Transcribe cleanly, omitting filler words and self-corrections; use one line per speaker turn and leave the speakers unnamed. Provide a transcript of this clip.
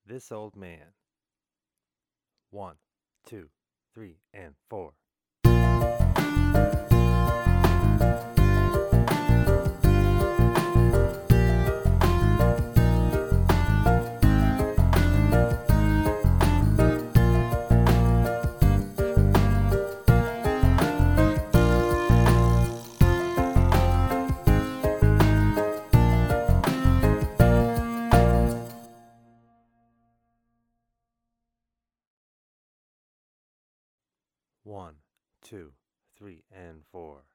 This old man. 1, 2, 3, and 4. One, two, three, and 4.